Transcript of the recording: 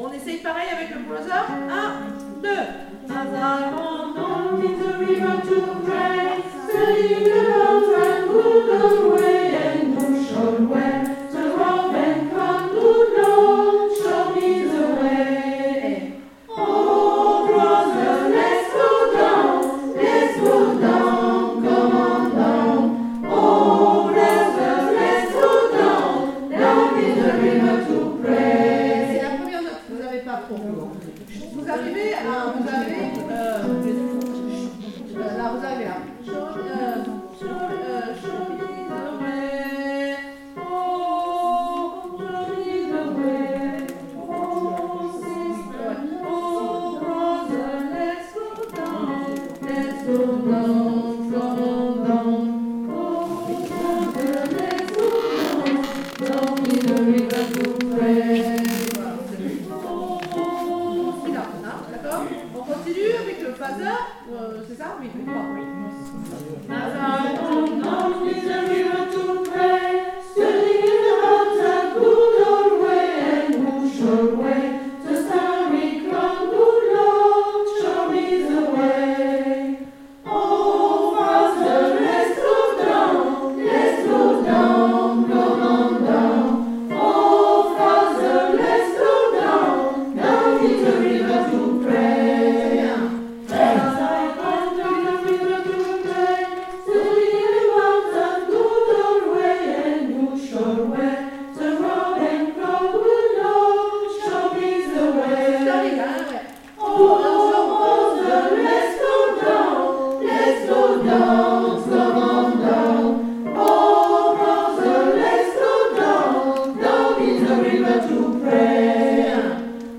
On essaye pareil avec le brother. 1, 2. As I went down in the river to pray, studying the roads and good way and bush all way, the road and come good Lord, show me the way. Oh brother, let's go down, come on down. Oh brother, let's go down in the river to pray. C'est la première note, vous n'avez pas trop. Vous arrivez à, là, vous avez là. Show me the way. Oh, show me the way. Oh, sister. Oh, brother, let's go down, come on down. Oh, brother, let's go down in the river to pray. D'accord? On continue avec le phaser, c'est ça? Oui, oui. As I went down in the river to pray, studying the roads and good old way and bush all way.